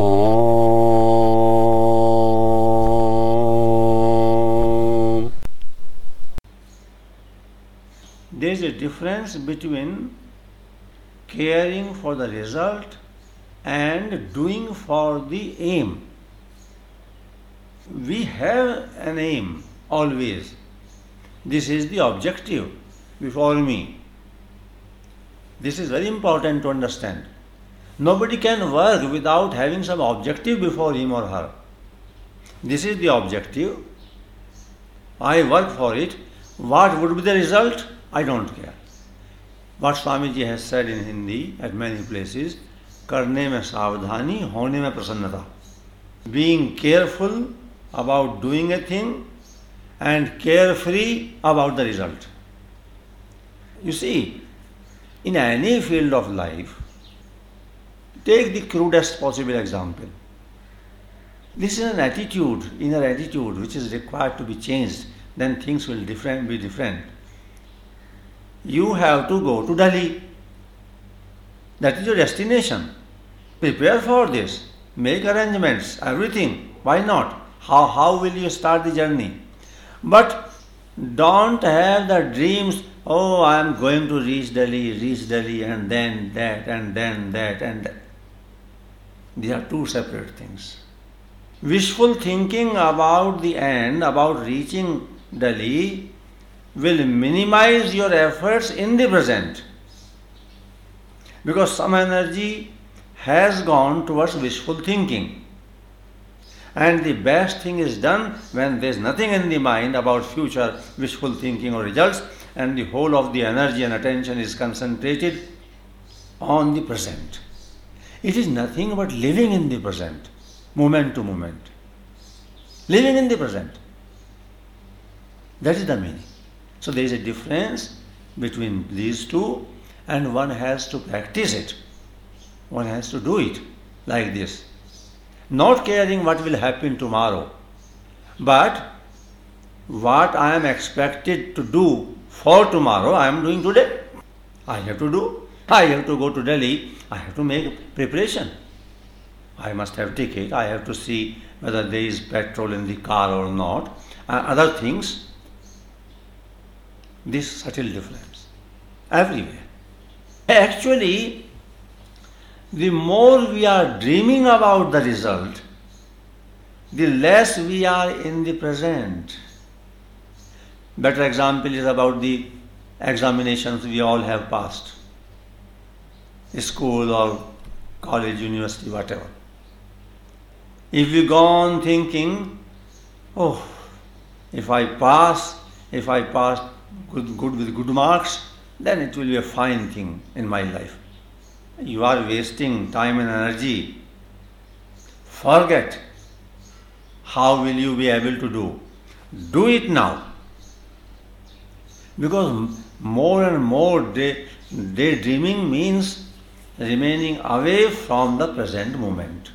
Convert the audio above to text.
Om. There is a difference between caring for the result and doing for the aim. We have an aim always. This is the objective before me. This is very important to understand. Nobody can work without having some objective before him or her. This is the objective. I work for it. What would be the result? I don't care. What Swamiji has said in Hindi at many places, करने में सावधानी, होने में प्रसन्नता. Being careful about doing a thing and carefree about the result. You see, in any field of life, take the crudest possible example. This is an attitude, inner attitude, which is required to be changed. Then things will be different. You have to go to Delhi. That is your destination. Prepare for this. Make arrangements, everything. Why not? How will you start the journey? But don't have the dreams, oh, I am going to reach Delhi, and then that, and then that, and that. These are two separate things. Wishful thinking about the end, about reaching Delhi, will minimize your efforts in the present. Because some energy has gone towards wishful thinking. And the best thing is done when there is nothing in the mind about future wishful thinking or results, and the whole of the energy and attention is concentrated on the present. It is nothing but living in the present, moment to moment. Living in the present. That is the meaning. So there is a difference between these two, and one has to practice it. One has to do it like this. Not caring what will happen tomorrow, but what I am expected to do for tomorrow, I am doing today. I have to do. I have to go to Delhi. I have to make preparation. I must have ticket. I have to see whether there is petrol in the car or not. Other things. This subtle difference. Everywhere. Actually, the more we are dreaming about the result, the less we are in the present. Better example is about the examinations we all have passed. School or college, university, whatever. If we go on thinking, oh, if I pass good with good marks, then it will be a fine thing in my life. You are wasting time and energy. Forget. How will you be able to do? Do it now. Because more and more daydreaming means remaining away from the present moment.